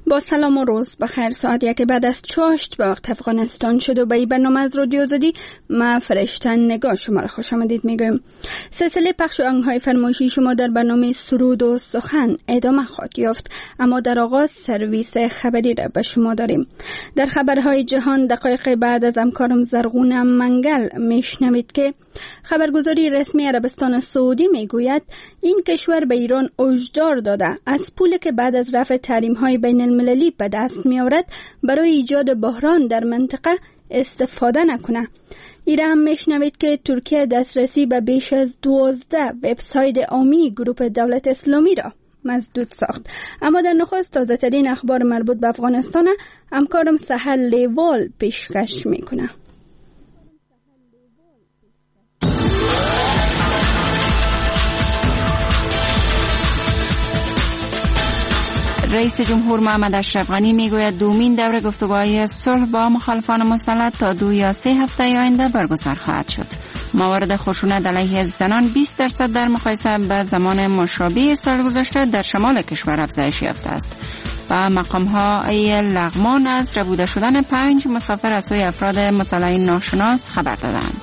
با سلام و روز بخیر. ساعت 1 بعد از 8 به وقت افغانستان شد و به این برنامه از رادیو آزادی ما فرشتن نگاه شما را خوش آمدید میگویم. سلسله پخش آهنگ‌های فرمایشی شما در برنامه سرود و سخن ادامه خواهد یافت، اما در آغاز سرویس خبری را به شما داریم. در خبرهای جهان دقایق بعد از همکارم زرغون منگل میشنوید که خبرگزاری رسمی عربستان سعودی میگوید این کشور به ایران هشدار داده از پولی که بعد از رفع تحریم‌های بین المللی به دست می آورد برای ایجاد بحران در منطقه استفاده نکنه. ایره هم میشنوید که ترکیه دسترسی به بیش از 12 وبسایت عامی گروه دولت اسلامی را مسدود ساخت. اما در نخست تازه ترین اخبار مربوط به افغانستان همکارم سحر لیوال پیشکش میکنه. رئیس جمهور محمد اشرف غنی میگوید دومین دوره گفتگوهای صلح با مخالفان مسلح تا 2 یا 3 هفته آینده برگزار خواهد شد. موارد خشونت علیه زنان 20% در مقایسه به زمان مشابه سال گذشته در شمال کشور افزایش یافته است. و مقام‌های لغمان از ربوده شدن 5 مسافر از سوی افراد مسلح ناشناس خبر دادند.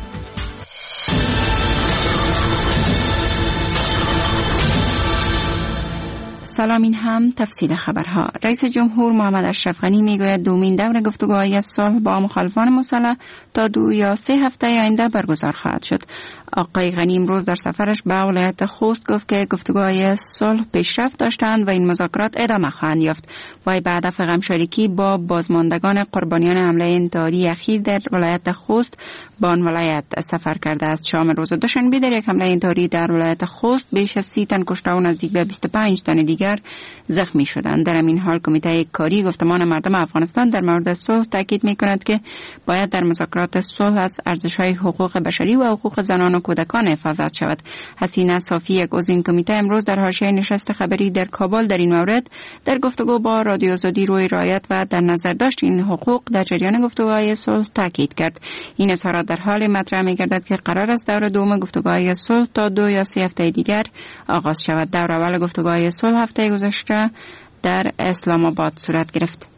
سلام، این هم تفصیل خبرها. رئیس جمهور محمد اشرف غنی میگوید دومین دور گفتگوهای صلح با مخالفان مسلح تا 2 یا 3 هفته آینده برگزار خواهد شد. آقای غنی امروز در سفرش به ولایت خوست گفت که گفتگوهای صلح پیشرفت داشتند و این مذاکرات ادامه خواهند یافت. وی به هدف همکاری با بازماندگان قربانیان حمله انتحاری اخیر در ولایت خوست به آن ولایت سفر کرده است. شام روز دوشنبه در یک حمله انتحاری در ولایت خوست بیش از 30 تن کشته و نزدیک به 25 تن دیگر زخمی شدند. در این حال کمیته کاری گفتمان مردم افغانستان در مورد صلح تاکید می‌کند که باید در مذاکرات صلح از ارزش‌های حقوق بشری و حقوق زنان و کودکان حفاظت شود. حسینه صافی، یک عضو این کمیته، امروز در حاشیه نشست خبری در کابل در این مورد در گفتگو با رادیو آزادی روی رعایت و در نظر داشت این حقوق در جریان گفتگوهای صلح تاکید کرد. این اظهارات در حال مطرح می‌گردد که قرار است دور دوم گفتگوهای صلح تا 2 یا 3 هفته دیگر آغاز شود. دور اول گفتگوهای صلح هفته گذشته در اسلام آباد صورت گرفت.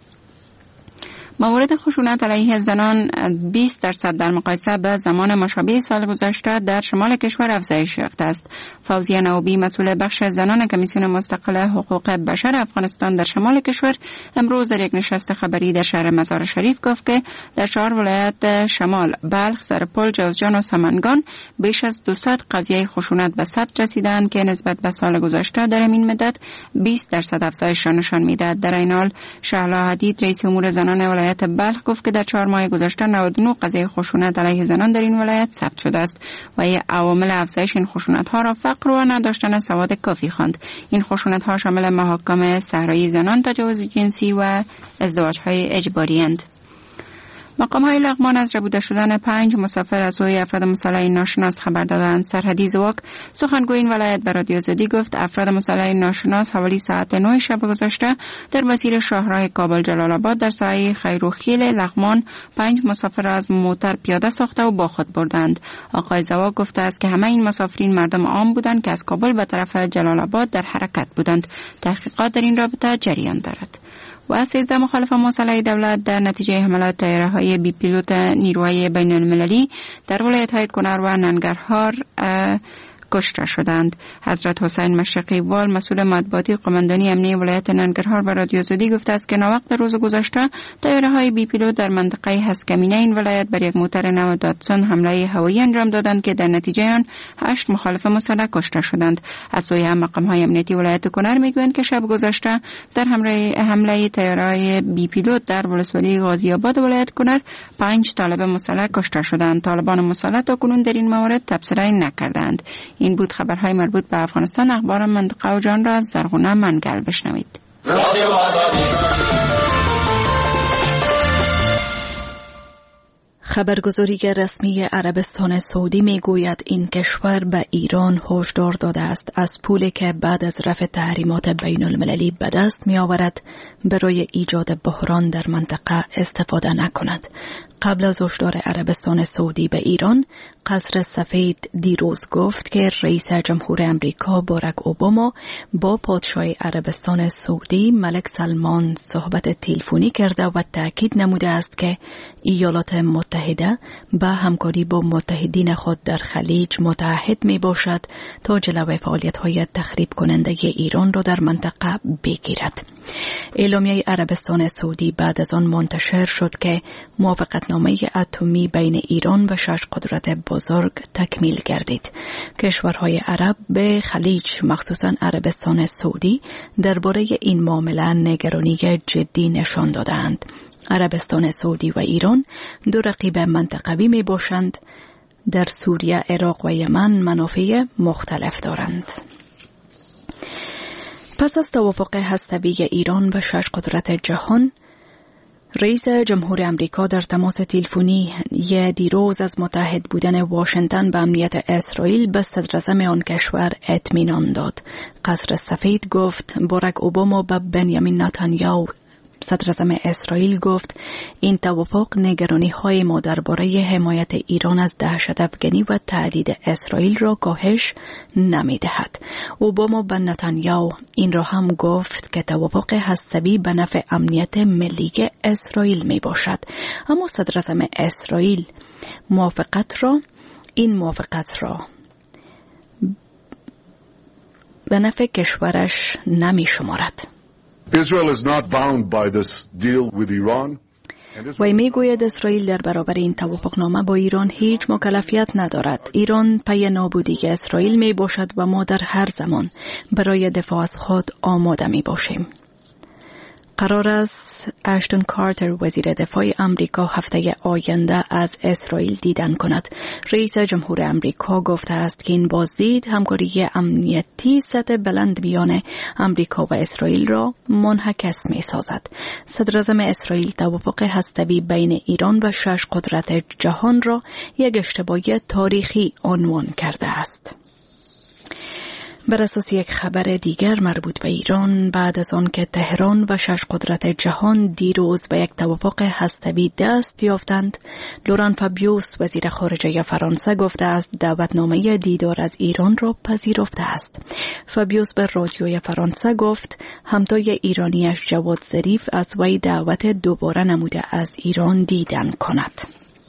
موارد خشونت علیه زنان 20% در مقایسه به زمان مشابه سال گذشته در شمال کشور افزایش یافته است. فوزیه نوبی، مسئول بخش زنان کمیسیون مستقل حقوق بشر افغانستان در شمال کشور، امروز در یک نشست خبری در شهر مزار شریف گفت که در 4 ولایت شمال، بلخ، سرپل، جوزجان و سمنگان بیش از 200 قضیه خشونت به ثبت رسیدند که نسبت به سال گذشته در این مدت 20% افزایش را نشان می‌دهد. در این حال شهلا حدید، رئیس امور زنان ولایت بلخ گفت که در 4 ماه گذشته 99 قضیه خشونت علیه زنان در این ولایت ثبت شده است و عوامل افزایش این خشونت ها را فقر و نداشتن سواد کافی خواند. این خشونت ها شامل محاکم صحرایی زنان، تجاوز جنسی و ازدواج های اجباری اند. مقام‌های لغمان از ربوده شدن 5 مسافر از سوی افراد مسلح ناشناس خبر دادند. سرحدی زواک، سخنگوی این ولایت به رادیو آزادی گفت افراد مسلح ناشناس حوالی ساعت 9 شب گذشته در مسیر شاهراه کابل جلال آباد در سایه خیروخیل لغمان 5 مسافر از موتر پیاده ساخته و با خود بردند. آقای زواک گفته است که همه این مسافرین مردم عام بودند که از کابل به طرف جلال آباد در حرکت بودند. تحقیقات در این رابطه جریان دارد. و 13 مخالف مسلح دولت در نتیجه حملات طیاره‌های بی پیلوت نیروهای بین المللی در ولایت‌های کنر و ننگرهار کشته شدند. حضرت حسین مشرقی وال، مسئول مطبوعاتی قماندانی امنیه ولایت ننگرهار، به رادیو آزادی گفته است که ناوقت روز گذشته طیاره‌های بی پیلوت در منطقه هسکمینه این ولایت بر یک موتر نو داتسون حمله هوایی انجام دادند که در نتیجه آن 8 مخالف مسلح کشته شدند. از سوی مقام‌های امنیتی ولایت کنر میگویند که شب گذشته در حمله طیاره‌های بی پیلوت در ولسوالی غازی آباد ولایت کنر 5 طالب مسلح کشته شدند. طالبان مسلح تاکنون در این مورد تبصره نکردند. این بود خبرهای مربوط به افغانستان. اخبار منطقه و جان را از زرغون منگل بشنوید. خبرگزاری رسمی عربستان سعودی میگوید این کشور به ایران هشدار داده است از پولی که بعد از رفع تحریمات بین المللی به دست می آورد برای ایجاد بحران در منطقه استفاده نکند. قبل از هشدار عربستان سعودی به ایران، قصر سفید دیروز گفت که رئیس جمهور امریکا باراک اوباما با پادشاه عربستان سعودی ملک سلمان صحبت تلفنی کرده و تأکید نموده است که ایالات متحده به همکاری با متحدین خود در خلیج متعهد می باشد تا جلوی فعالیت‌های تخریب کننده ایران را در منطقه بگیرد. اعلامیه عربستان سعودی بعد از آن منتشر شد که موافقتنامه اتمی بین ایران و 6 قدرت بزرگ تکمیل گردید. کشورهای عرب به خلیج مخصوصاً عربستان سعودی درباره این معامله نگرانی جدی نشان دادند. عربستان سعودی و ایران دو رقیب منطقوی می باشند. در سوریه، عراق و یمن منافع مختلف دارند. پس از توافق هسته‌ای ایران و 6 قدرت جهان، رئیس جمهور امریکا در تماس تلفنی دیروز از متحد بودن واشنگتن به امنیت اسرائیل به صدراعظم آن کشور اطمینان داد. قصر سفید گفت باراک اوباما به بنیامین نتانیاهو صدراعظم اسرائیل گفت این توافق نگرانی‌های ما درباره حمایت ایران از دهشت‌افکنی و تهدید اسرائیل را کاهش نمی‌دهد. اوباما به نتانیاهو این را هم گفت که توافق هسته‌ای به نفع امنیت ملی اسرائیل میباشد. اما صدراعظم اسرائیل این موافقت را به نفع کشورش نمی‌شمارد. Israel is not bound by this deal with Iran. و میگوید اسرائیل در برابر این توافقنامه با ایران هیچ مکلفیت ندارد. ایران پی نابودی اسرائیل می باشد و ما در هر زمان برای دفاع از خود آماده می باشیم. قرار است اشتون کارتر وزیر دفاع امریکا هفته آینده از اسرائیل دیدن کند. رئیس جمهور امریکا گفته است که این بازدید همکاری امنیتی سطح بلند میان امریکا و اسرائیل را منعکس می سازد. صدراعظم اسرائیل توافق هسته‌ای بین ایران و 6 قدرت جهان را یک اشتباه تاریخی عنوان کرده است. بر اساس یک خبر دیگر مربوط به ایران، بعد از آن که تهران و 6 قدرت جهان دیروز به یک توافق هسته‌ای دست یافتند، لوران فابیوس وزیر خارجه فرانسه گفته است دعوتنامه دیدار از ایران را پذیرفته است. فابیوس به رادیوی فرانسه گفت همتای ایرانیش جواد ظریف از وی دعوت دوباره نموده از ایران دیدن کند.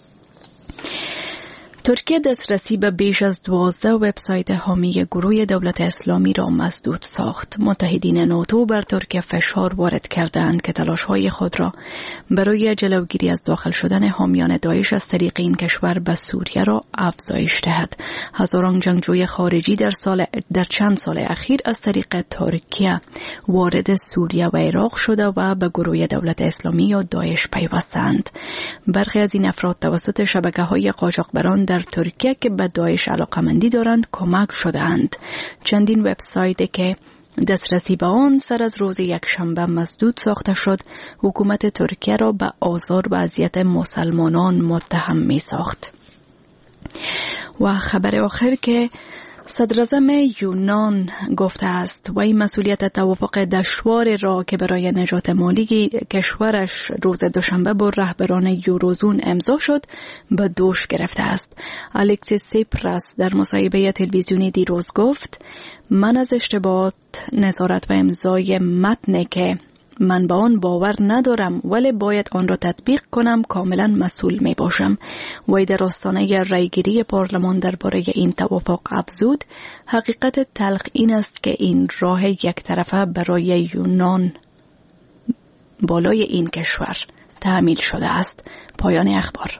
ترکیه دسترسی به بیش از 12 وبسایت حامی گروه دولت اسلامی را مسدود ساخت. متحدین ناتو بر ترکیه فشار وارد کردند که تلاش‌های خود را برای جلوگیری از داخل شدن حامیان داعش از طریق این کشور به سوریه را افزایش دهد. هزاران جنگجوی خارجی در چند سال اخیر از طریق ترکیه وارد سوریه و عراق شده و به گروه دولت اسلامی یا داعش پیوستند. برخی از این افراد توسط شبکه‌های قاچاقبران در ترکیه که به داعش علاقمندی دارند کمک شدند. چندین وبسایت که دسترسی به آن سر از روز یکشنبه مسدود ساخته شد، حکومت ترکیه را به آزار و اذیت مسلمانان متهم می ساخت. و خبر آخر که صدراعظم یونان گفته است وی مسئولیت توافق دشوار را که برای نجات مالی کشورش روز دوشنبه با رهبران یوروزون امضا شد به دوش گرفته است. الکسیس سیپراس در مصاحبه تلویزیونی دیروز گفت من از اشتباهات نظارت و امضای متنی که من با آن باور ندارم ولی باید آن را تطبیق کنم کاملا مسئول می باشم. وی در آستانه رأیگیری پارلمان درباره این توافق افزود حقیقت تلخ این است که این راه یک طرفه برای یونان بالای این کشور تعمیل شده است. پایان اخبار.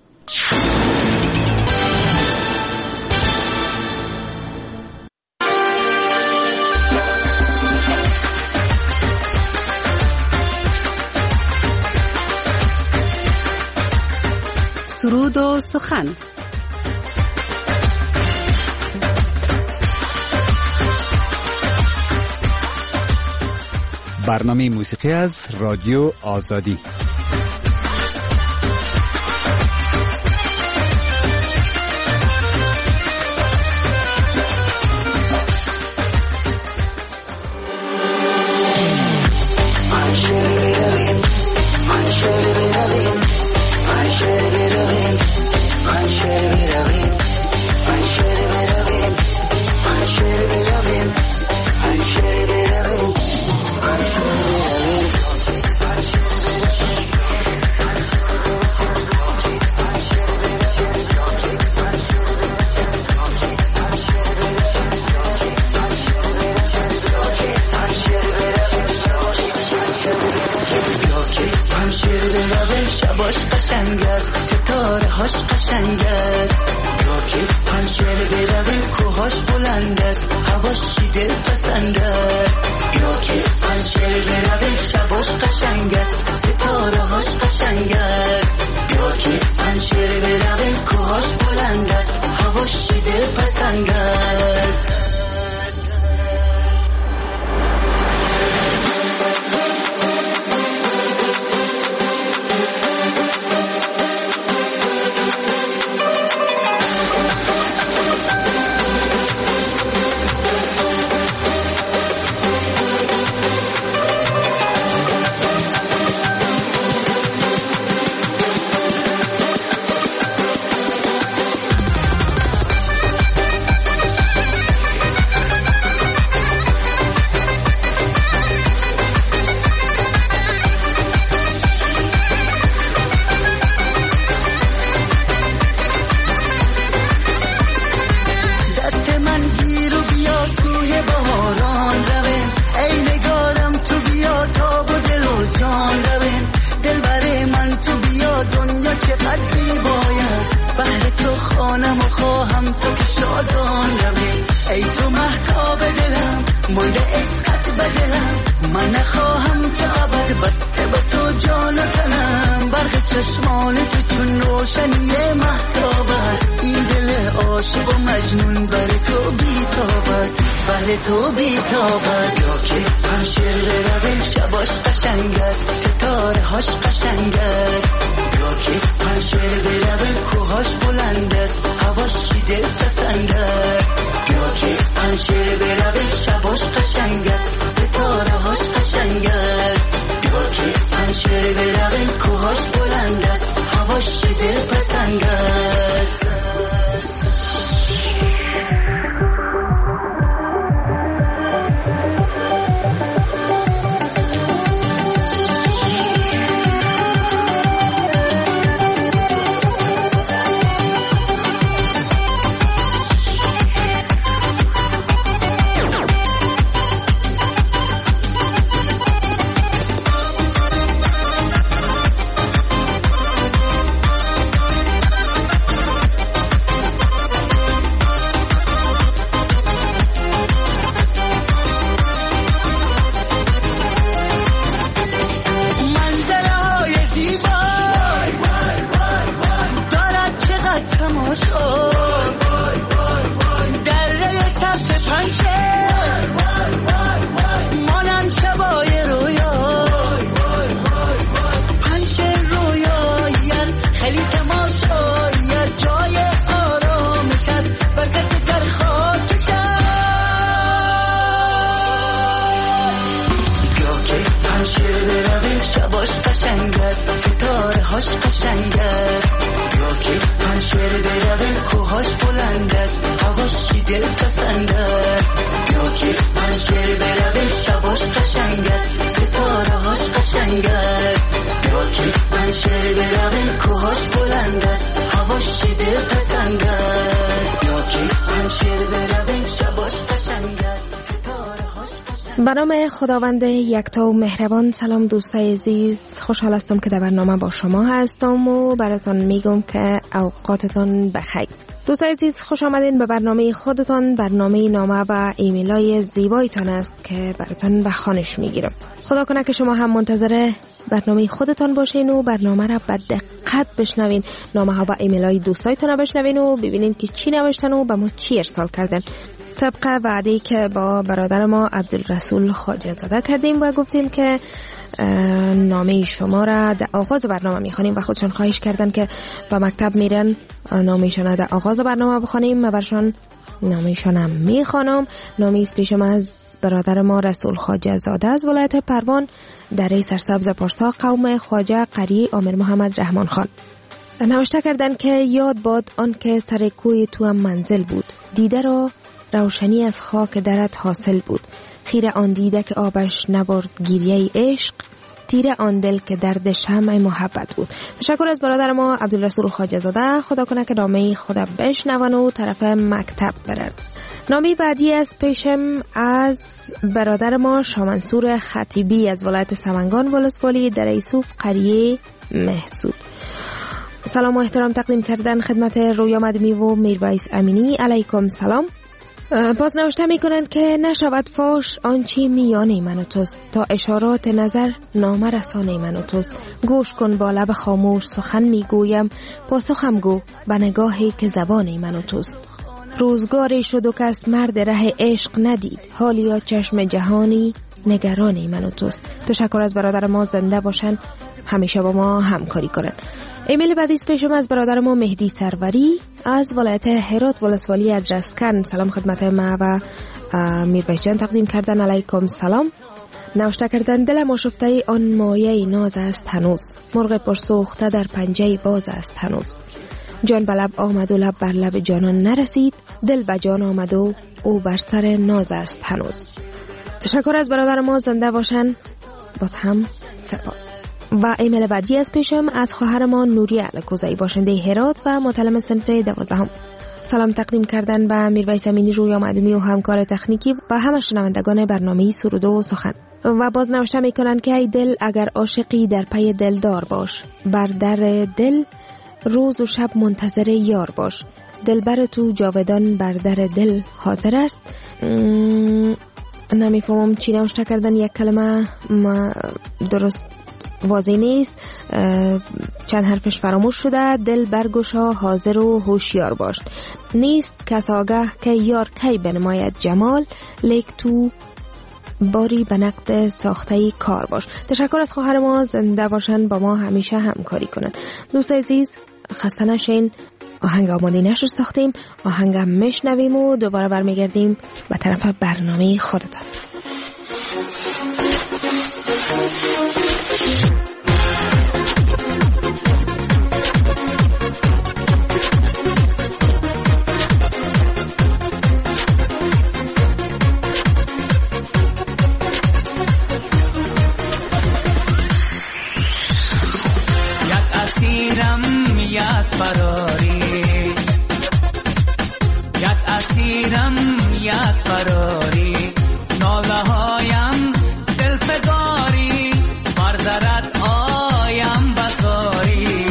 سرود و سخن. برنامه موسیقی از رادیو آزادی. قشنگ است، ستاره هاش قشنگ است. یا که پنجره برویم کوهاش بلند است، هواش دل پسند است. یا که پنجره برویم شباش قشنگ است، ستاره هاش قشنگ است. یا که پنجره برویم کوهاش بلند است، هواش دل پسند است. تو بی‌تاب است. یا که پنجره برویم شباش قشنگ است، ستاره هاش قشنگ است. یا که پنجره برویم کوهاش بلند است، هواش دل پسند است. یا که پنجره برویم شباش قشنگ است، ستاره هاش قشنگ است. یا که پنجره برویم کوهاش بلند است، هواش دل پسند است. به نام خداوند یکتا و مهربان. سلام دوستای عزیز، خوشحال هستم که در برنامه با شما هستم و براتون میگم که اوقاتتان بخیر. دوستای عزیز، خوش آمدین به برنامه خودتان. برنامه نامه و ایمیلای زیبایتان است که براتون به خوانش میگیرم. خدا کنه که شما هم منتظر برنامه خودتان باشین و برنامه را به دقت بشنوین، نامه ها و ایمیلای دوستایتان را بشنوین و ببینین که چی نوشتن و به ما چی ارسال کردن. طبق وعده‌ای که با برادر ما عبدالرسول خواجه زاده کردیم و گفتیم که نامه شما را در آغاز برنامه میخوانیم و خودشان خواهش کردن که به مکتب میرن نامه‌شان را در آغاز برنامه بخوانیم و برشان نامه‌شان هم میخوانم. نامه است پیشم از برادر ما رسول خواجه زاده از ولایت پروان، دره سرسبز پارسا، قوم خواجه قریه آمر محمد رحمان خان. نوشته کردن که یاد باد آن که سر کوی تو هم منزل بود، دیده را روشنی از خاک درت حاصل بود، خیره آن دیده که آبش نبرد گریه عشق، تیره آن دل که درد شمع محبت بود. تشکر از برادر ما عبدالرسول خواجه زاده. خدا کنه که نامه خدا بشنون و طرف مکتب برن. نامه بعدی از پیشم از برادر ما شامنصور خطیبی از ولایت سمنگان ولسوالی در ایسوف قریه محسود. سلام و احترام تقدیم کردن خدمت رویا مدمی و میرویس امینی. علیکم سلام. بازنوشته می کنند که نشود فاش آنچه میان من و توست، تا اشارات نظر نامه رسانه من و توست. گوش کن با لب خاموش سخن می گویم، پاسخم گو به نگاهی که زبان من و توست. روزگاری شد و کس مرد ره عشق ندید، حالیا چشم جهانی نگرانی من و توست. تشکر از برادر ما، زنده باشن، همیشه با ما همکاری کنن. ایمیل بعدی پیشم از برادر ما مهدی سروری از ولایت هرات ولسوالی ادرسکن. سلام خدمت ما و میرویس جان تقدیم کردن. علیکم سلام. نوشته کردن دلم آشفته آن مایه ناز است هنوز، مرغ پرسوخته در پنجه باز است هنوز. جان به لب آمد و لب بر لب جانان نرسید، دل به جان آمد و او بر سر ناز است هنوز. تشکر از برادر ما، زنده باشن، باز هم سپاس. و ایمیل بعدی از پیشم از خواهر ما نوریه الکوزایی، باشنده هرات و متعلم صنف 12. سلام تقدیم کردن به میرویس امینی، رویا مدمی و همکار تکنیکی و همه شنوندگان برنامه سرود و سخن. و باز نوشته میکنن که ای دل اگر عاشقی در پی دلدار باش، بر در دل روز و شب منتظر یار باش. دلبر تو جاودان بر در دل حاضر است. نمیفهمم چی نوشته کردن، یک کلمه درست واضح نیست، چند حرفش فراموش شده. دل برگشا حاضر و هوشیار باش، نیست کس آگه که یار کی بنماید جمال، لیک تو باری به نقد ساخته کار باش. تشکر از خواهر ما، زنده باشن، با ما همیشه همکاری کنن. دوست عزیز خسته نشین، آهنگ آماده نشر ساختیم، آهنگ هم میشنویم و دوباره برمیگردیم به طرف برنامه خودتان. فراری ناله هایم دل فگاری، بردرد آیم بساری.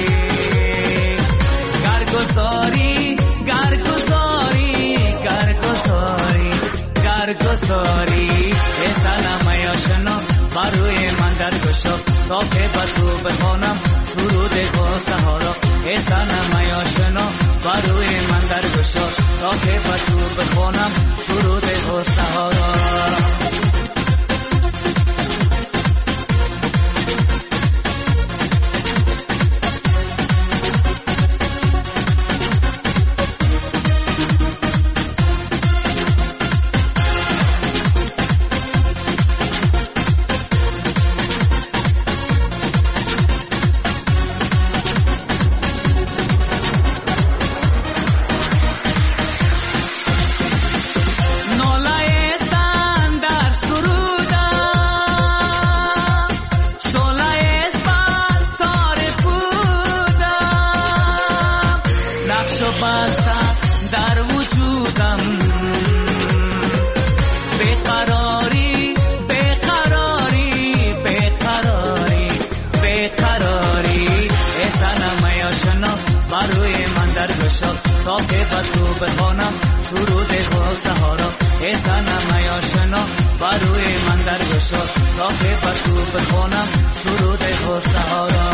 گرگساری گرگساری گرگساری گرگساری، سلام یاشنا بروی من درگشا، تا که بسو بخوانم سرود و سهارا. سلام یاشنا بروی من درگشا، تا که بسو بخوانم سرود و سهارا. در وجودم بیقراری بیقراری بیقراری بیقراری، سلام یاشنا بروی من درگشا، تا که بسو بخوانم سرود و سهارا. سلام یاشنا بروی من درگشا، تا که بسو بخوانم سرود و سهارا.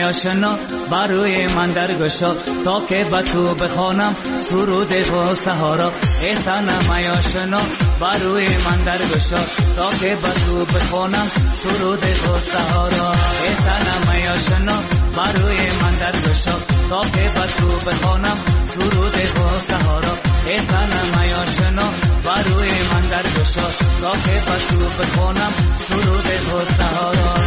آشنا بر روی من درگشا تا که به تو بخوانم سرود و سهارا. ای صنم ای آشنا بر روی من درگشا تا که به تو بخوانم سرود و سهارا. ای صنم ای آشنا بر روی من درگشا تا که به تو بخوانم سرود و سهارا. ای صنم ای آشنا بر روی من درگشا تا که به تو بخوانم سرود و سهارا.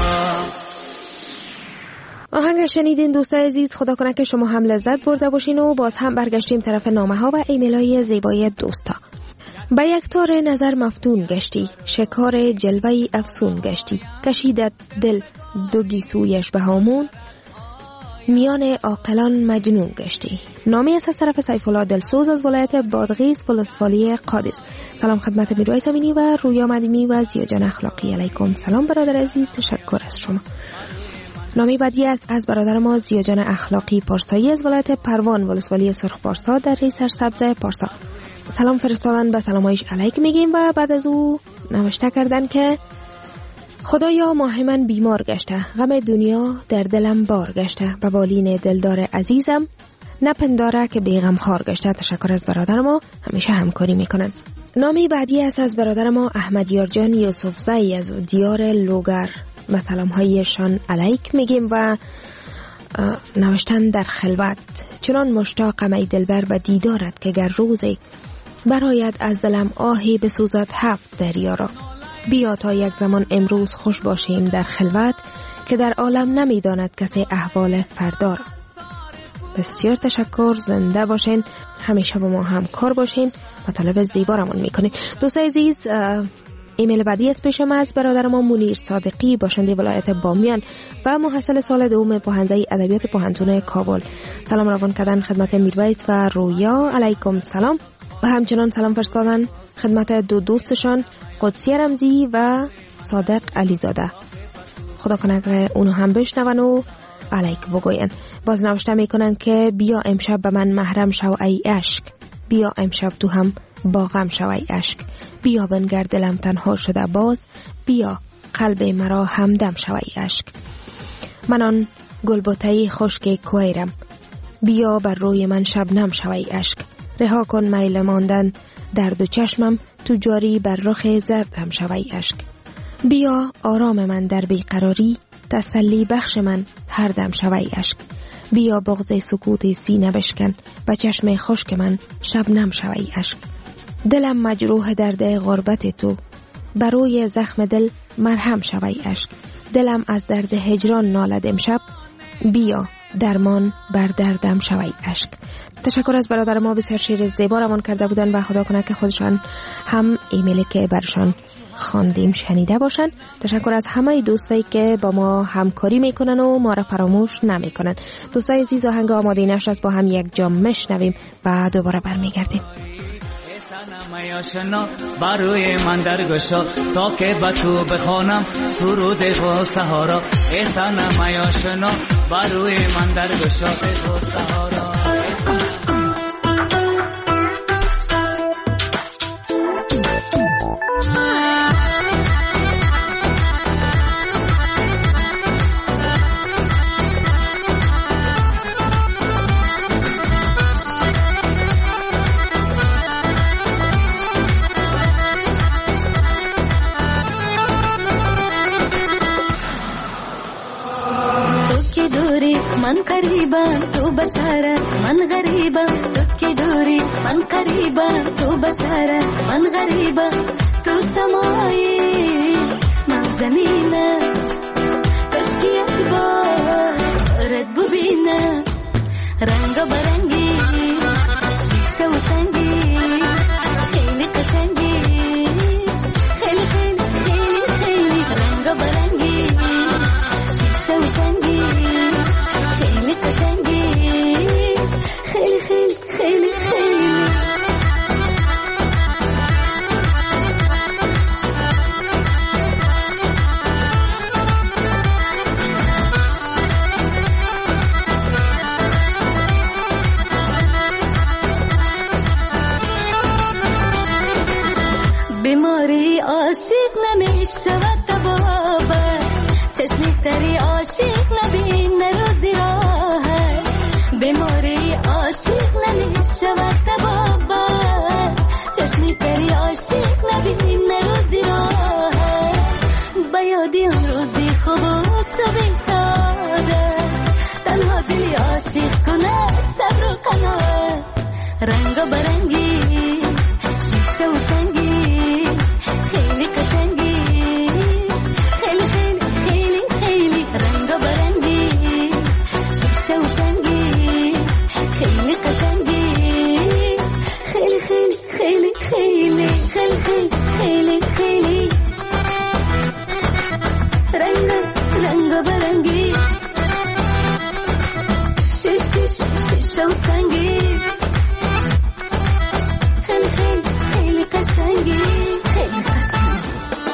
آهنگ شنیدین دوستای عزیز. خدا کنه که شما هم لذت برده باشین و باز هم برگشتیم طرف نامه ها و ایمیل های زیبای دوستا. به یک تار نظر مفتون گشتی، شکار جلوه افسون گشتی، کشیدت دل دو گیسویش به هامون، میان عاقلان مجنون گشتی. نامی است از طرف سیف الله دلسوز از ولایت بادغیس ولسوالی قادس. سلام خدمت میرویس امینی و رویا مدیمی و زیا جان اخلاقی. علیکم سلام برادر عزیز، تشکر از شما. نامی بعدی است از برادر ما زیا جان اخلاقی پارسایی از ولایت پروان ولسوالی سرخ پارسا در ری سرسبز پارسا. سلام فرستادن به سلامایش علیک میگیم و بعد از او نوشته کردن که خدایا ماه من بیمار گشته، غم دنیا در دلم بار گشته، به بالین دلدار عزیزم نپنداره که بیغم خار گشته. تشکر از برادر ما، همیشه همکاری میکنن. نامی بعدی است از برادر ما احمد یارجان یوسف زایی از دیار لوگر. به سلام هایشان علیک میگیم و نوشتن در خلوت چنان مشتاقم ای دلبر و دیدارت که گر روزی برایت از دلم آهی بسوزد هفت دریا را. بیا تا یک زمان امروز خوش باشیم در خلوت که در عالم نمیداند کسی احوال فردا را. بسیار تشکر، زنده باشین، همیشه با ما همکار باشین و طلب زیبا رمون میکنین. دوستای عزیز ایمیل بعدی از پیش ما از برادر ما منیر صادقی باشنده ولایت بامیان و محصل سال دوم پوهنده ادبیات پوهنتون کابل. سلام روان کردن خدمت میرویس و رویا. علیکم سلام و همچنان سلام فرستادن خدمت دو دوستشان قدسی رمزی و صادق علیزاده. خدا کنه که اونو هم بشنون و علیک بگوین. باز نوشته میکنن که بیا امشب به من محرم شو ای عشق، بیا امشب تو هم با غم شو ای عشق، بیا بنگر دلم تنها شده باز، بیا قلب مرا همدم شو ای عشق. من آن گلبوتهی خشک کویرم، بیا بر روی من شبنم شو ای عشق. رها کن میل ماندن در دو چشمم، تو جاری بر رخ زردم شو ای عشق. بیا آرام من در بیقراری، تسلی بخش من هر دم شو ای عشق. بیا بغض سکوت سینه بشکن، و چشم خشک من شبنم شو ای عشق. دلم مجروح درد غربت تو، بروی زخم دل مرهم شو ای عشق. دلم از درد هجران نالد امشب، بیا درمان بر دردم شو ای عشق. تشکر از برادر ما، بسیار شعر زیبا روان کرده بودن و خدا کنه که خودشان هم ایمیلی که برشان خواندیم شنیده باشن. تشکر از همه دوستایی که با ما همکاری میکنن و ما را فراموش نمیکنن. دوستای عزیز آهنگ آماده نشست با هم یک جام میشنویم و دوباره برمیگردیم. ای آشنا بر روی من درگشا تا که به تو بخوانم سرود و سهارا. ای صنم ای آشنا بر روی من درگشا و سهارا. من قریبا تو بشارت من غریبا، تو که دوری من قریبا تو بشارت من غریبا. تو سمایی من زمینم، کشکی یک بار رد ببینم. رنگ و برنگی شیشه و سنگی خیلی قشنگی، خیلی خیلی خیلی خیلی. رنگ و برنگی شیشه و سنگی خیلی قشنگی، خیلی خیلی خیلی خیلی. بیماری عاشق نمیشود تبابه، چشمی تری عاشق نبین روزی شود تبابت چشمی تری عاشق نبینیم نروزی راحت بیادی اون روزی خوب و صبح ساده تنها دلی عاشق کنه صبر و قناعت رنگ و برنگی شیشه و سنگی خیلی قشنگی خیلی خیلی خیلی خیلی رنگ و برنگی شیشه و سنگی خیلی قشنگی خیلی خیلی خیلی خیلی خیلی خیلی خیلی رنگ و برنگی شیشه و سنگی خیلی خیلی خیلی قشنگی خیلی قشنگی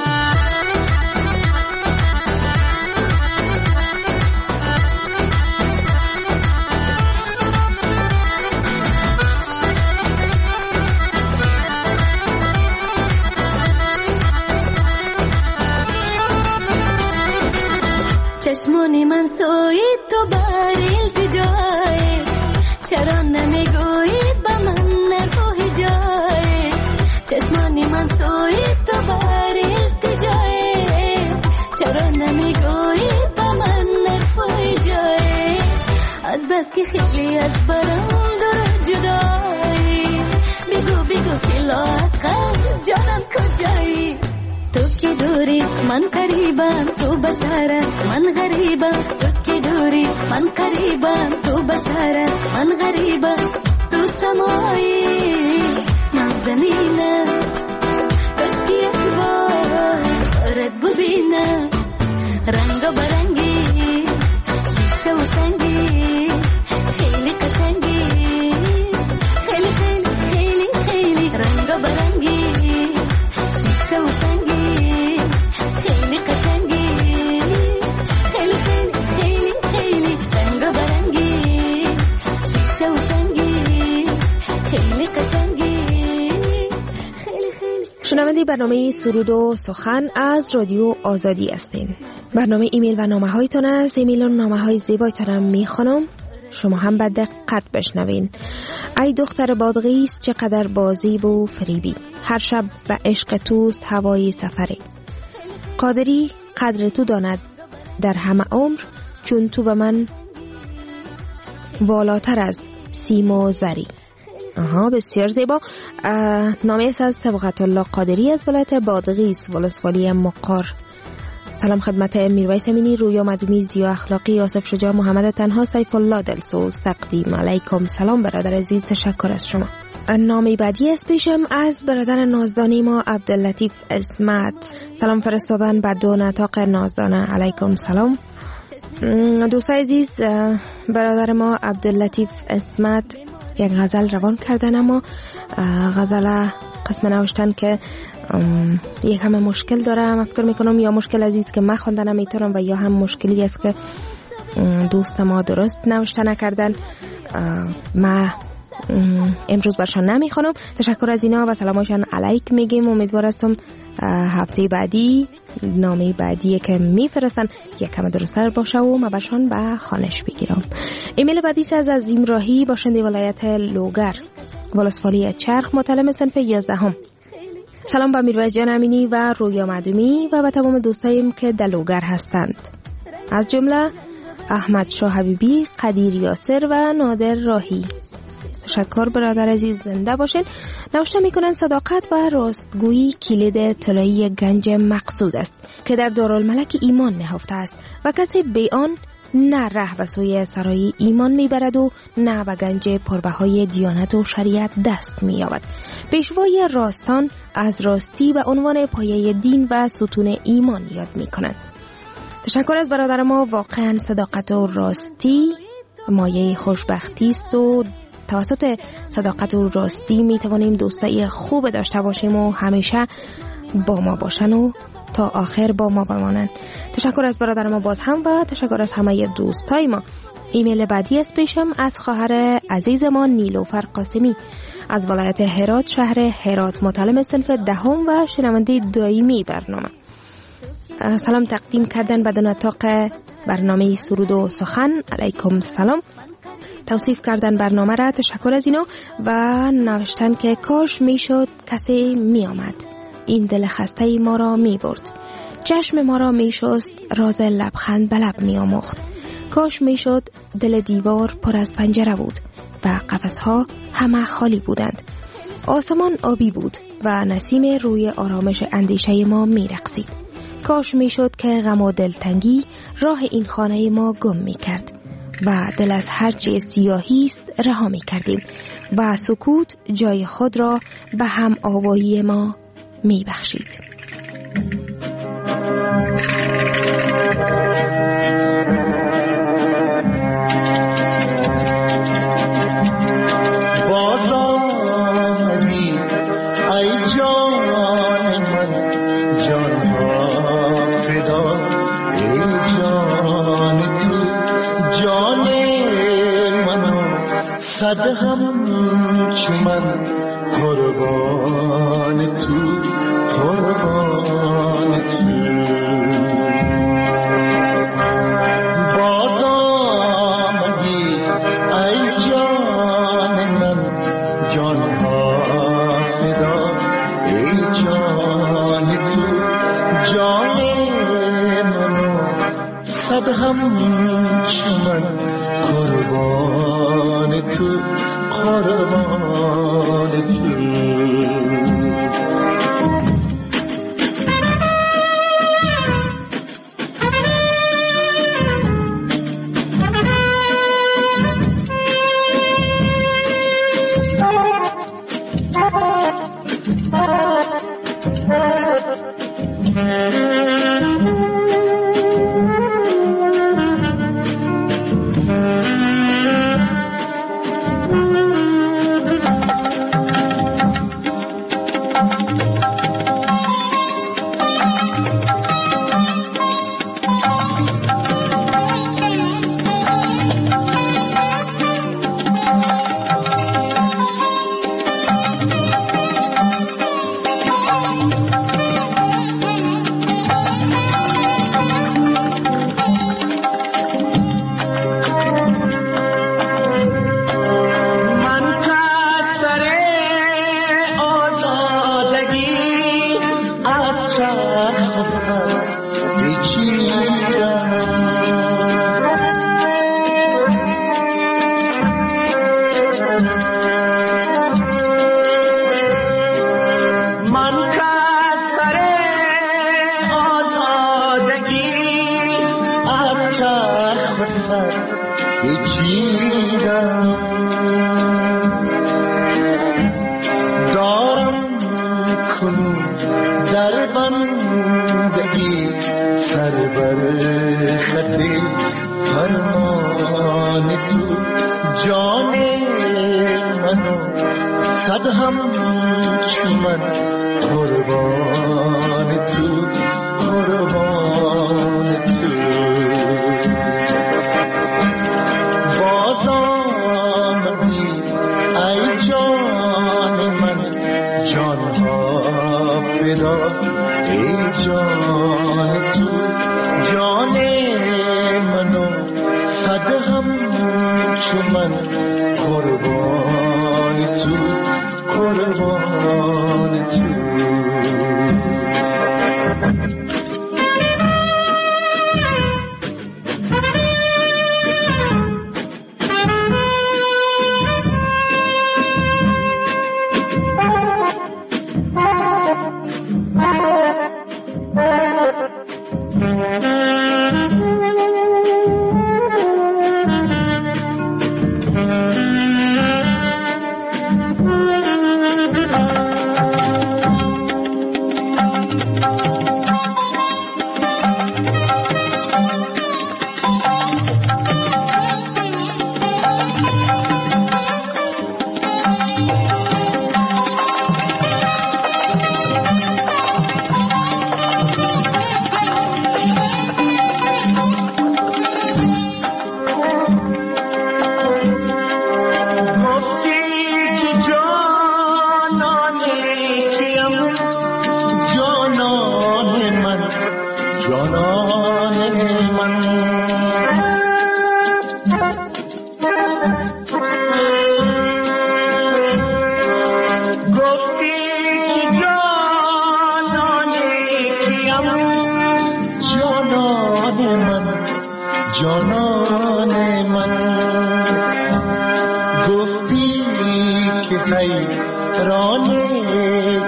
چشمونی من سوی تو بر التجای چرا نمیگویی با من نرف و هجای چشمونی من سوی تو بر التجای چرا نمیگویی با من نرف و هجای از بس که خیلی از برام دور جدایی بگو کلات قلب جانم کجایی تو که دوری من قریبم تو بشارت من غریبم تو که دوری من قریبم تو بشارت من غریبم تو سمایی من زمینم کشکی یک بارت ببینم رنگ و برنگی شیشه و سنگی خیلی قشنگی خیلی خیلی خیلی خیلی رنگ و برنگی شیشه و سنگی خیلی قشنگی خیلی خیلی خیلی خیلی رنگ و برنگی شیشه و سنگی خیلی قشنگی خیلی خیلی. شنونده برنامه سرود و سخن از رادیو آزادی هستین. برنامه ایمیل و نامه هایتان است. ایمیل و نامه های زیبایتان میخوانم، شما هم به دقت بشنوین. ای دختر بادغیس چقدر بازی و فریبی، هر شب به عشق توست هوای سفری. قادری قدر تو داند در همه عمر، چون تو به من والاتر از سیم و زری. بسیار زیبا. نامه است از صبغت الله قادری از ولایت بادغیس ولسوالی مقار. سلام خدمت میرویس امینی، رویا مدومی، زیا اخلاقی، آصف شجاع، محمد تنها، سیف الله دلسوز تقدیم. علیکم سلام برادر عزیز، تشکر از شما. نامه بعدی است پیشم از برادر نازدانی ما عبداللطیف اسمت. سلام فرستادن به دو نطاق نازدانه. علیکم سلام. دوستای عزیز، برادر ما عبداللطیف اسمت یک غزل روان کردن، اما غزل قسم نوشتن که یک همه مشکل دارم. فکر میکنم یا مشکل عزیز که من خواندن نمیتونم و یا هم مشکلی است که دوست ما درست نوشته نکردن. ما امروز برشان نمیخوانم. تشکر از اینا و سلامشان علیک میگیم. امیدوار هستم هفته بعدی نامه بعدی که میفرستن یک کم درست‌تر باشه و ما برشان به خانش بگیرم. ایمیل بعدی از عظیم راهی، باشنده ولایت لوگر ولسوالی چرخ، متعلم صنف 11. سلام به میرویس جان امینی و رویا مدومی و به تمام دوستایم که در لوگر هستند، از جمله احمد شاه حبیبی، قدیر یاسر و نادر راهی. تشکر برادر عزیز، زنده باشین. نوشته میکنن صداقت و راستگویی کلید طلایی گنج مقصود است که در دارالملک ایمان نهفته است و کسی به آن نه ره به سوی سرای ایمان میبرد و نه به گنج پربهای دیانت و شریعت دست مییابد. پیشوای راستان از راستی به عنوان پایه دین و ستون ایمان یاد میکنند. تشکر از برادر ما. واقعا صداقت و راستی مایه خوشبختی است و توسط صداقت و راستی می توانیم دوستایی خوب داشته باشیم و همیشه با ما باشن و تا آخر با ما بمانند. تشکر از برادر ما باز هم و تشکر از همه دوستای ما. ایمیل بعدی است پیشم از خواهر عزیز ما نیلوفر قاسمی از ولایت هرات شهر هرات، متعلم صنف 10 و شنونده دائمی برنامه. سلام تقدیم کردن به نطاق برنامه سرود و سخن. علیکم سلام. توصیف کردن برنامه را، تشکر از اینا، و نوشتن که کاش میشد کسی می آمد این دل خسته ما را می برد، چشم ما را می شست، راز لبخند به لب می آموخت. کاش می شد دل دیوار پر از پنجره بود و قفس‌ها همه خالی بودند. آسمان آبی بود و نسیم روی آرامش اندیشه ما می رقصید. کاش می شد که غم و دلتنگی راه این خانه ما گم می کرد و دل از هرچی سیاهی است رها می کردیم و سکوت جای خود را به هم آوایی ما می بخشید. صد هم چمن قربان تو، قربان تو. باز آمدی ای جان من، جان ها فدا ای جان تو، جان منو صد هم چمن قربان تو، قربان تو.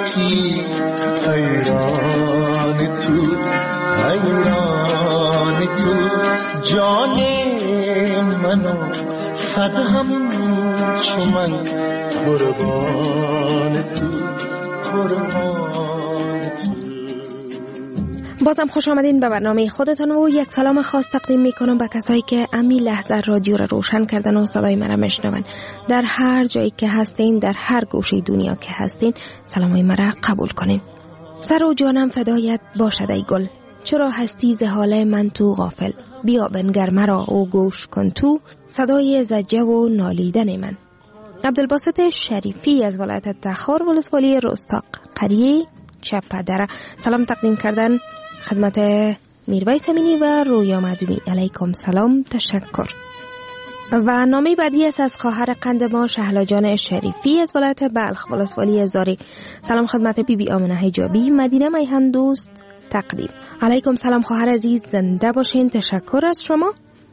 رفتی حیران تو جان منو صد هم چو من قربان تو. بازم خوش آمدین به برنامه خودتان و یک سلام خاص تقدیم میکنم به کسایی که امی لحظه رادیو را روشن کردن و صدای مرا میشنون. در هر جایی که هستین، در هر گوشه دنیا که هستین، سلامای مرا قبول کنین. سر و جانم فدایت باشد ای گل، چرا هستی ز حال من تو غافل. بیا بنگر مرا و گوش کن تو، صدای زجه و نالیدن من. عبدالباسط شریفی از ولایت تخار ولسوالی رستاق قریه چپدره سلام تقدیم کردن خدمت میرویس امینی و رویا مدومی. علیکم سلام، تشکر. و نامه بعدی است از خواهر قند ما شهلا جان شریفی از ولایت بلخ ولسوالی زاری. سلام خدمت بی بی آمنه حجابی مدینه میهن دوست تقدیم. علیکم سلام خواهر عزیز، زنده باشین، تشکر از شما.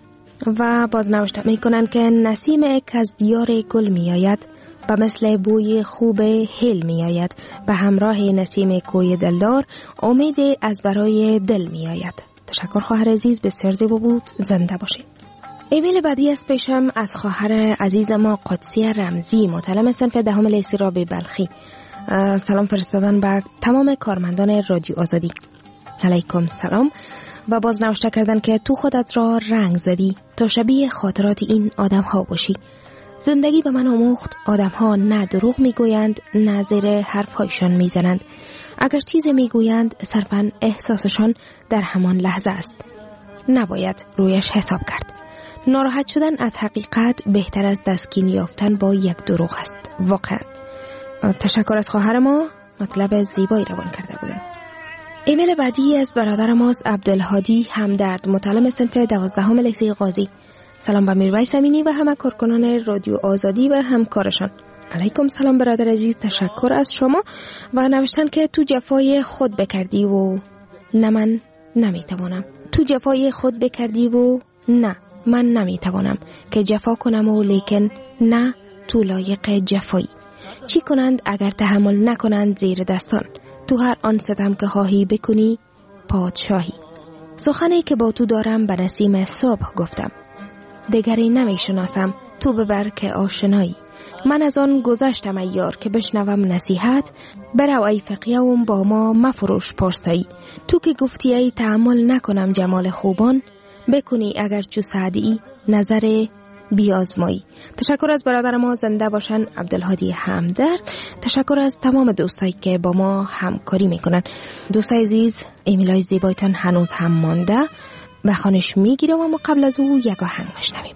و باز نوشته میکنن که نسیم یک از دیار گل میآید، به مثل بوی خوب هل میآید، به همراه نسیم کوی دلدار امید از برای دل میآید. تشکر خواهر عزیز، بسیار زیبا بود، زنده باشید. ایمیل بعدی از پیشم از خواهر عزیز ما قدسی رمزی متعلم صنف دهم لیسه رابعه بلخی. سلام فرستادن به تمام کارمندان رادیو آزادی. علیکم سلام. و باز نوشته کردن که تو خودت را رنگ زدی تا شبیه خاطرات این آدم ها باشی. زندگی به من آموخت آدم ها نه دروغ میگویند نه زیر حرفهایشان میزنند. اگر چیزی میگویند صرفاً احساسشان در همان لحظه است. نباید رویش حساب کرد. ناراحت شدن از حقیقت بهتر از دستگیر یافتن با یک دروغ است. واقعا. تشکر از خواهر ما، مطلب زیبایی روان کرده بودن. ایمیل بعدی از برادر ماست عبدالهادی همدرد متعلم صنف 12 لیسه قاضی. سلام به میرویس امینی و همه کارکنان رادیو آزادی و همکارشان. علیکم سلام برادر عزیز، تشکر از شما. و نوشتن که تو جفای خود بکردی و نه من نمیتوانم. تو جفای خود بکردی و نه من نمیتوانم که جفا کنم و لیکن نه تو لایق جفایی. چی کنند اگر تحمل نکنند زیر دستان؟ تو هر آن ستم که خواهی بکنی پادشاهی. سخنی که با تو دارم به نسیم صبح گفتم. دیگری نمی شناسم تو ببر که آشنایی. من از آن گذشتم ای یار که بشنوم نصیحت. برو ای فقیه‌ام با ما مفروش پارسایی. تو که گفتی ای تحمل نکنم جمال خوبان، بکنی اگر چو سعدی نظر بیازمایی. تشکر از برادر ما، زنده باشن عبدالهادی همدرد. تشکر از تمام دوستایی که با ما همکاری میکنن. دوستای عزیز، ایمیلای زیبایتان هنوز هم مانده، به خوانش میگیرم اما قبل از او یک آهنگ میشنویم.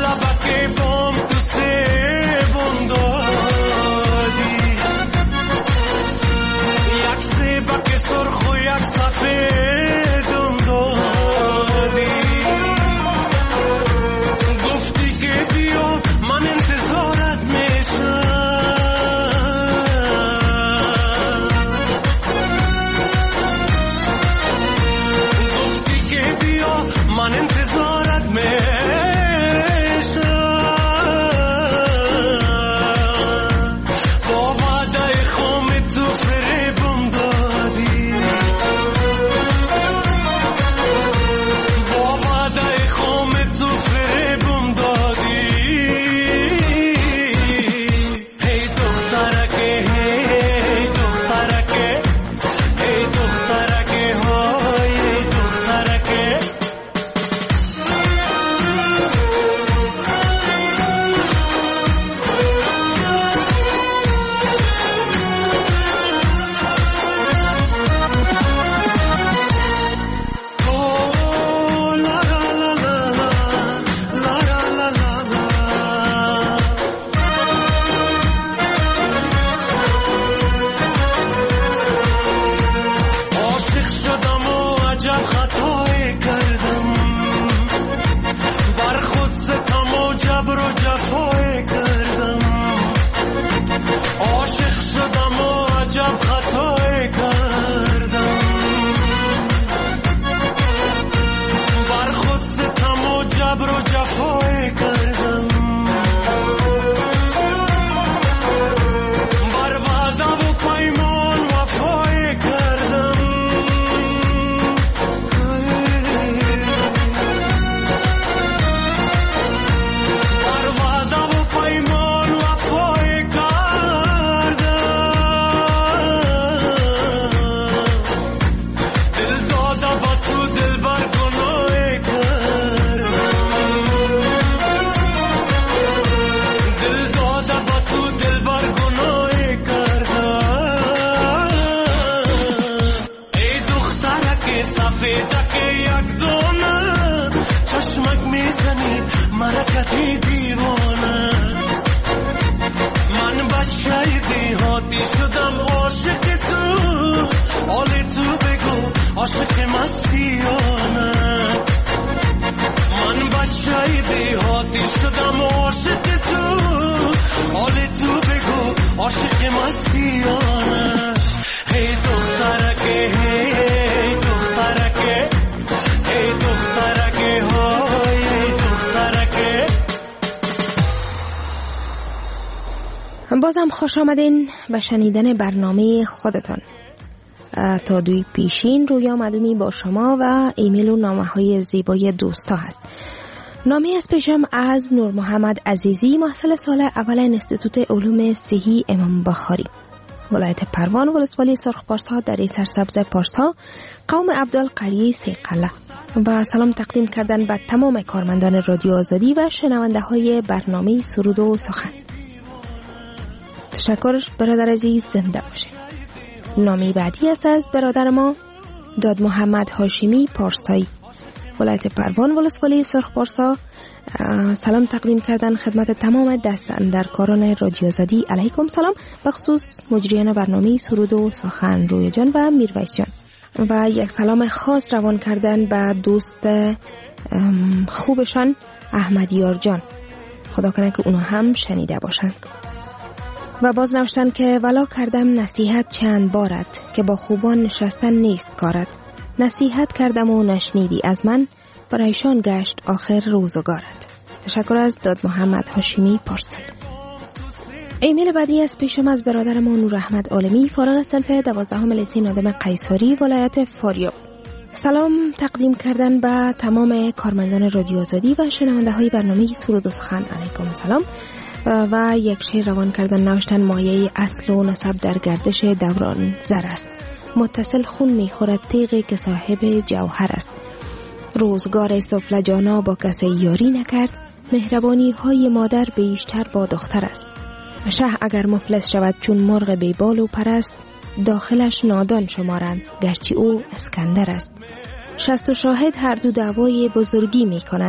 طبق بام تو سیبون دادی یک سیبک سرخ و یک سفیدم دادی گفتی که بیا من انتظارت میشم من انتظارت میشم با وعده خام تو فریبم دادی با وعده خام تو فریبم دادی هی دخترکه هی دخترکه هی دخترکه های دخترکه بازم خوش آمدین به شنیدن برنامه خودتان. تا دوی پیشین رویا مدومی با شما و ایمیل و نامه های زیبای دوستا هست. نامه از پیشم از نور محمد عزیزی، محصل سال اول انستیتوت علوم صحی امام بخاری، ولایت پروان، ولسوالی سرخ پارسا، دره سرسبز پارسا، قوم عبدالقری سیقله. و سلام تقدیم کردن به تمام کارمندان رادیو آزادی و شنونده های برنامه سرود و سخن. تشکر برادر عزیز، زنده باشید. نامی بعدی است از برادر ما داد محمد هاشمی پارسایی، ولایت پروان، ولسوالی سرخ پارسا. سلام تقدیم کردن خدمت تمام دستاندرکاران رادیو آزادی. علیکم سلام، بخصوص مجریان برنامه سرود و سخن رویا جان و میرویس جان. و یک سلام خاص روان کردن به دوست خوبشان احمدیار جان، خدا کنه که اونو هم شنیده باشند. و باز نوشتن که ولا کردم نصیحت چند بارت، که با خوبان نشستن نیست کارت. نصیحت کردم و نشنیدی از من، پریشان گشت آخر روزگارت. تشکر از داد محمد هاشمی پارسایی. ایمیل بعدی از پیشم از برادر ما نور احمد عالمی، فارغ از صنف 12 لیسه نادم قیصری، ولایت فاریاب. سلام تقدیم کردن به تمام کارمندان رادیو آزادی و شنونده های برنامه سرود و سخن. علیکم سلام. و یک شعر روان کردن نوشتن مایه اصل و نسب در گردش دوران زر است. متصل خون میخورد تیغی که صاحب جوهر است. روزگار سفله جانا با کسی یاری نکرد، مهربانی های مادر بیشتر با دختر است. شه اگر مفلس شود چون مرغ بیبال و پرست، داخلش نادان شمارند گرچه او اسکندر است. شست و شاهد هر دو دعوای بزرگی می کنند،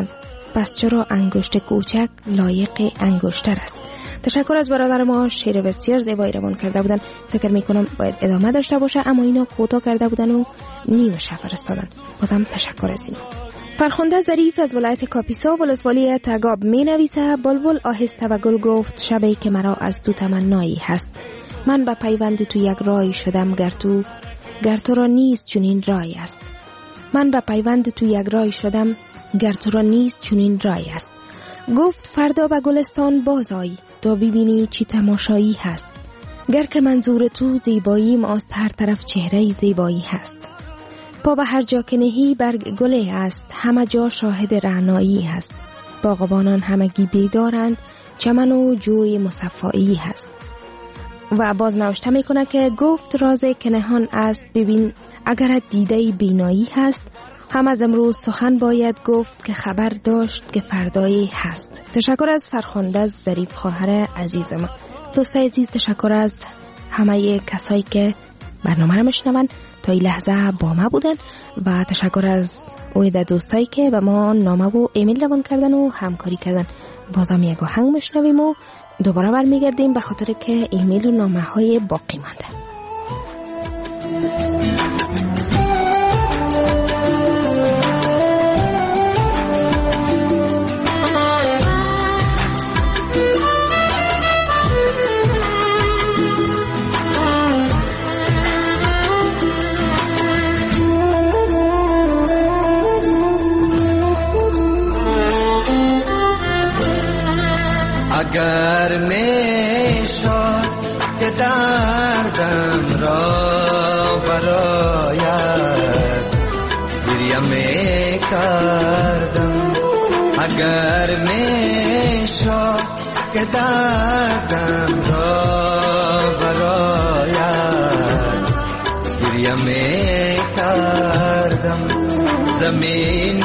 پس چرا انگشت کوچک لایق انگشتر است. تشکر از برادر ما، شعر بسیار زیبایی روان کرده بودن. فکر میکنم باید ادامه داشته باشه اما اینا کوتاه کرده بودن و نیمه فرستادن. بازم تشکر از این. فرخنده ظریف از ولایت کاپیسا ولسوالی تگاب می نویسه: بلبل آهسته و گل گفت شبی که مرا از تو تمنایی هست. من به پیوند تو یک رای شدم گر تو را نیست چنین رای است. من به پیوند تو یک رای شدم گر تو را نیست چنین رای است. گفت فردا به گلستان باز آی تا ببینی چی تماشایی هست. گر که منظور تو زیبایی است هر طرف چهره زیبایی هست. پا به هر جا که نهی برگ گله است همه جا شاهد رعنایی هست. باغبانان همگی بیدارند چمن و جوی مصفایی هست. و باز نوشته میکنه که گفت راز که نهان است ببین اگر دیده بینایی هست. هم از امروز سخن باید گفت که خبر داشت که فردایی هست. تشکر از فرخنده ظریف خواهر عزیزم. دوستای عزیز تشکر از همه کسایی که برنامه رو میشنون تا این لحظه با ما بودن و تشکر از اوید دوستایی که به ما نامه و ایمیل روان کردن و همکاری کردن. بازم یک آهنگ میشنویم و دوباره برمیگردیم به خاطر که ایمیل و نامه های باقی مانده. اگر میشد که دردم را برایت گریه میکردم. اگر میشد که دردم را برایت گریه میکردم. زمین و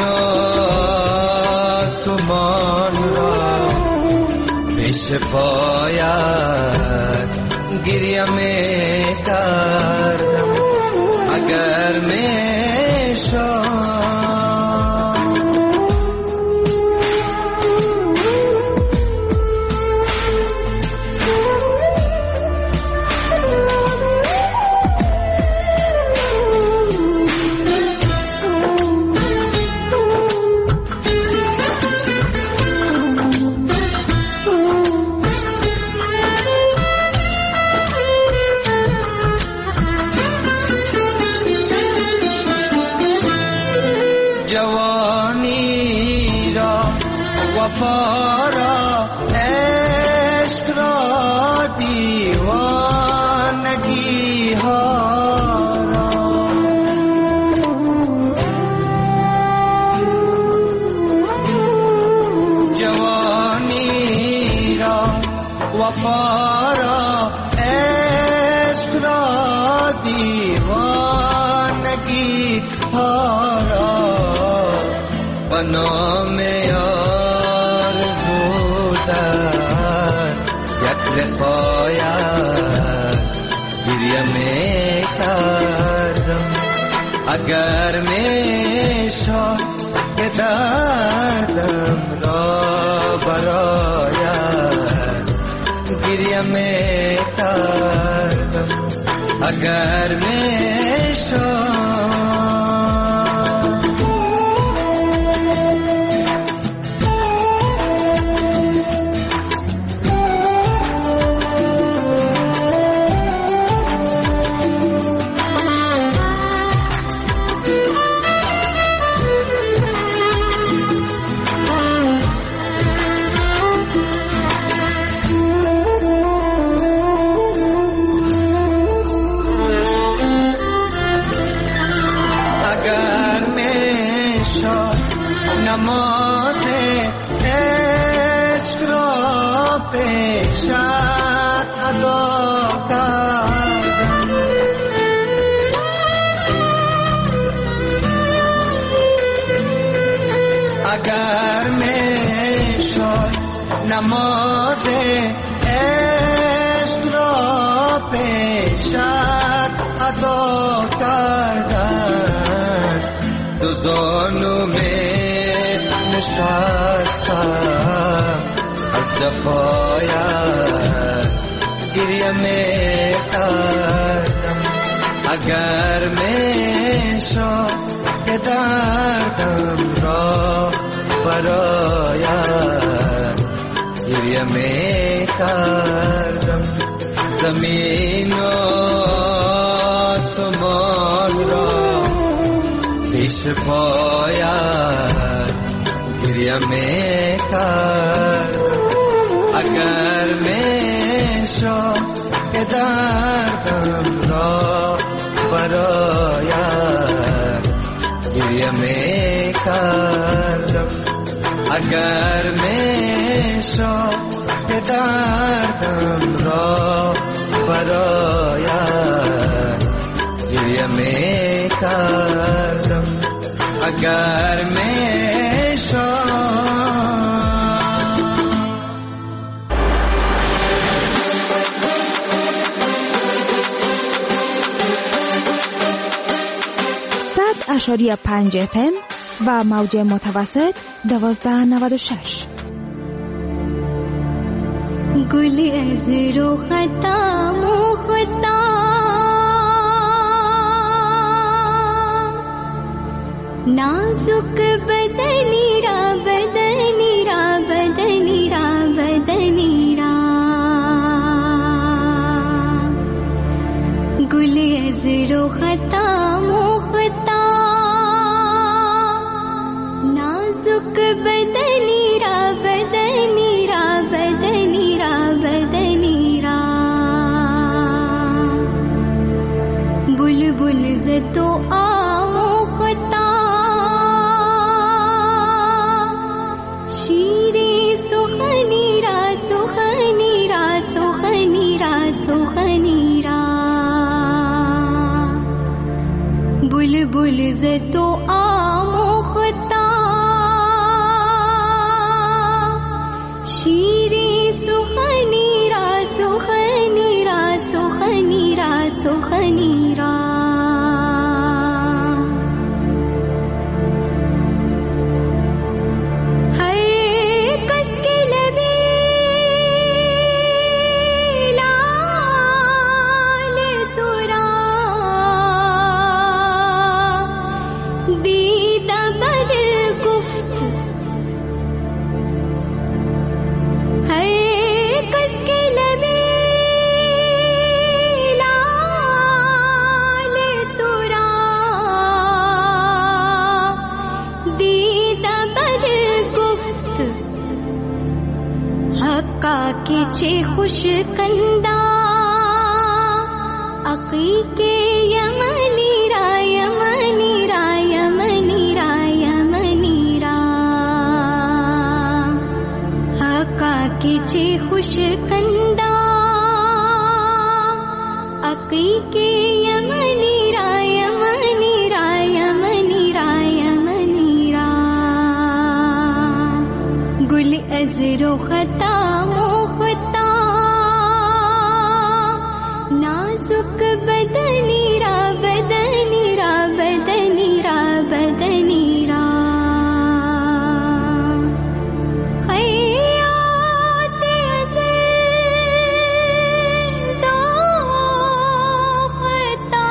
آسمان را پیش پایت گریه می کردم. اگر می وفا را عشق را دیوانگی ها را جوانی را وفا را عشق را دیوانگی ها را و نام لقایت گریه می کردم. اگر می شد که دردم را برایت گریه می کردم. اگر می شد نماز عشق را پیشت ادا کردم. اگر می شد نماز عشق را پیشت ادا کردم. دو زانو می نشد جفایت گریه می‌کردم اگر می‌شد که دردم را برایت گریه می‌کردم زمین و آسمان را پیش پایت گریه می‌کردم اگر می‌شد که دردم را برایت گریه می‌کردم اگر می‌شد که دردم را برایت گریه می‌کردم اگر می‌شد. اشاری 5 FM و موج متوسط 1296. گل از رختم و خطا نازک بدنی را بدنی را بدنی را بدنی را گل از رختم و خطا نازک بدنی را بدنی را بدنی را بدنی را بلبل ز تو آم و خطا شیری سخنی را سخنی را سخنی را سخنی را بلبل ز تو آم و خطا شیری سخنی را سخنی را سخنی را سخنی را هر کس که لبی لال تو را دیده بدل گفت هر کس که لبی لال تو را دیده بدل گفت حقا کی چه خوش کندا عقیق یمنی را یمنی را یمنی را یمنی را حقا کی چه خوش کندا عقیق یمنی را یمنی را یمنی را یمنی را گل از رختا مختا نازک بدنی را بدنی را بدنی را بدنی را خیاط ازل دو خطا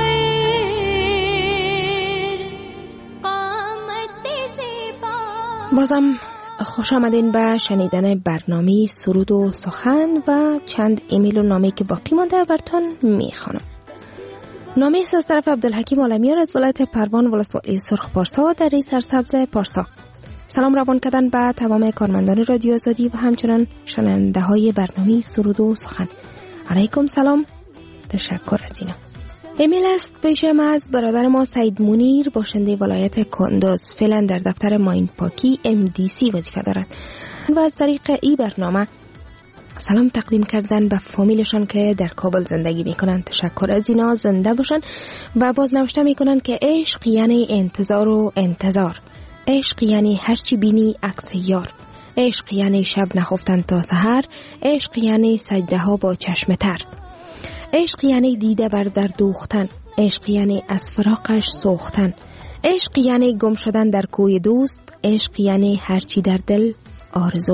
بر قامت زیبا. بازم خوش آمدین به شنیدن برنامه سرود و سخن و چند ایمیل و نامه‌ای که باقی مانده براتون میخوانم. نامه است از طرف عبدالحکیم عالمیار از ولایت پروان ولسوالی سرخ پارسا در سرسبز پارسا. سلام روان کردن به تمام کارمندان رادیو آزادی و همچنان شنونده های برنامه سرود و سخن. علیکم سلام، تشکر از اینا. ایمیل است پیشم از برادر ما سید منیر باشنده ولایت کندوز، فعلا در دفتر ماین پاکی MDC وظیفه دارد و از طریق ای برنامه سلام تقدیم کردن به فامیلشان که در کابل زندگی میکنند. تشکر از اینا، زنده باشن. و باز نوشته میکنن که عشق یعنی انتظار و انتظار، عشق یعنی هرچی بینی عکس یار، عشق یعنی شب نخفتن تا سحر، عشق یعنی سجده ها با چشم تر، عشق یعنی دیده بر در دوختن، عشق یعنی از فراقش سوختن، عشق یعنی گم شدن در کوی دوست، عشق یعنی هرچی در دل آرزوست،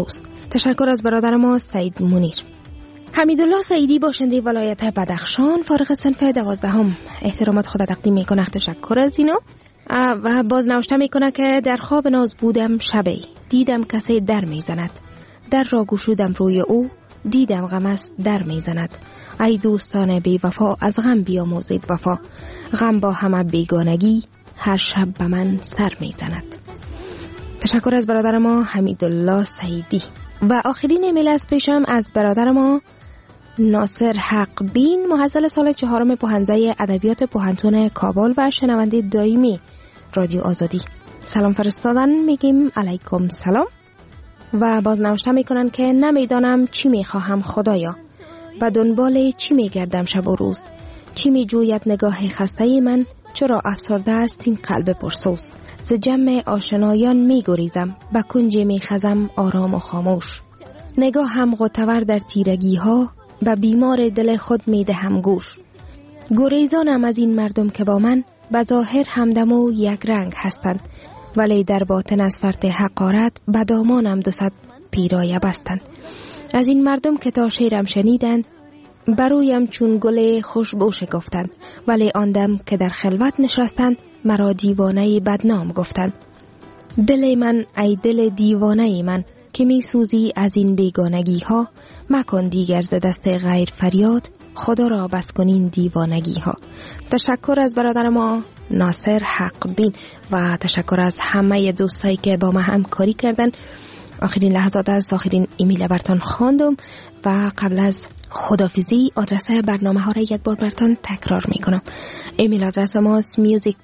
تشکر از برادر ما سعید منیر. حمیدالله سعیدی باشنده ولایت بدخشان، فارغ صنف 12 احترامات خود تقدیم میکنه. تشکر از اینا. و باز نوشته میکنه که در خواب ناز بودم شبی، دیدم کسی در میزند، در را گشودم روی او، دیدم غم است در میزند. ای دوستان بی وفا از غم بیاموزید وفا، غم با همه بیگانگی هر شب به من سر میزند. تشکر از برادر ما حمیدالله سعیدی. و آخرین ایمیل از پیشم از برادر ما ناصر حق بین، محصل سال 4 پوهنځی ادبیات پوهنتون کابل و شنونده دائمی رادیو آزادی. سلام فرستادن، میگیم علیکم سلام. و باز نوشته میکنن که نمیدانم چی میخواهم خدایا، و دنبال چی میگردم شب و روز، چی میجوید نگاه خسته من، چرا افسرده است این قلب پرسوز. ز جمع آشنایان میگریزم، به کنج میخزم آرام و خاموش. نگاه هم غتور در تیرگی ها، و بیمار دل خود میدهم گوش. گریزانم از این مردم که با من، به ظاهر همدم و یک رنگ هستند، ولی در باطن از فرط حقارت به دامانم 200 پیرایه بستند. از این مردم که تا شیرم شنیدند، برویم چون گل خوشبو شکفتند، ولی آن دم که در خلوت نشستند، مرا دیوانه بدنام گفتند. دل من ای دل دیوانه من، که می سوزی از این بیگانگی ها، مکن دیگر ز دست غیر فریاد، خدا را بس کنین دیوانگی ها. تشکر از برادر ما ناصر حق بین و تشکر از همه دوستایی که با ما همکاری کردن. آخرین لحظات از آخرین ایمیل برتان خواندم و قبل از خدافیزی آدرس برنامه ها را یک بار برتان تکرار می کنم. ایمیل آدرس ماست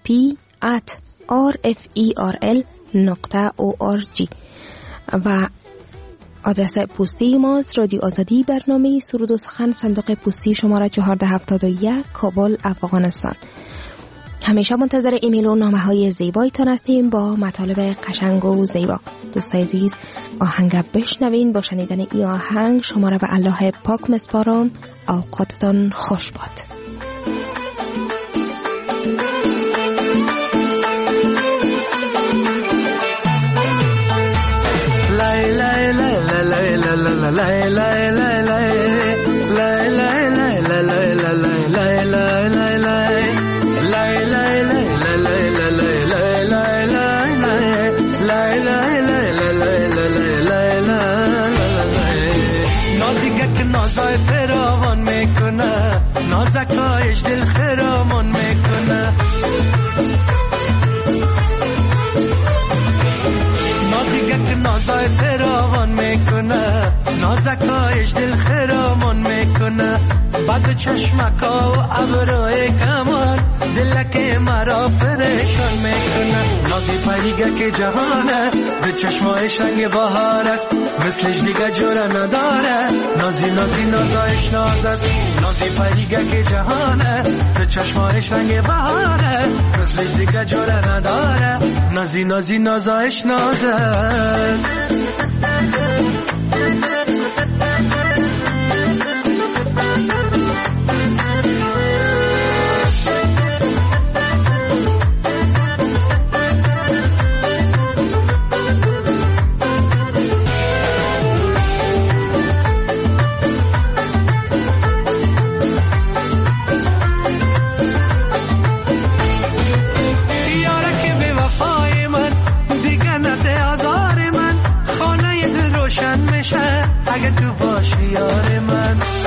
musicp@rferl.org و آدرس پستی ماست رادیو آزادی، برنامه سرود و سخن، صندوق پستی شماره 1471 کابل، افغانستان. همیشه منتظر ایمیل و نامه های زیبایتان هستیم با مطالب قشنگ و زیبا. دوستای عزیز، آهنگ بشنوین. با شنیدن این آهنگ شما را به الله پاک مسپارم. اوقاتتان خوش باد. نازای فراوان میکنه، نازکایش دل خرامان میکنه. نازیگه نازای فراوان میکنه، نازکایش دل خرامان میکنه. بعد چشمکا و ابروی کمان، دلک مرا پریشان میکنه. نازی پریگه که جهانه، به چشمایش رنگ بهار است، مثلش دیگه جوره نداره. نازی نازی نازایش ناز است، نازی پریگه که جهانه، به چشمایش رنگ بهاره، مثلش دیگه جوره نداره. نازی نازی نازایش ناز است. اگه تو باشی یار من.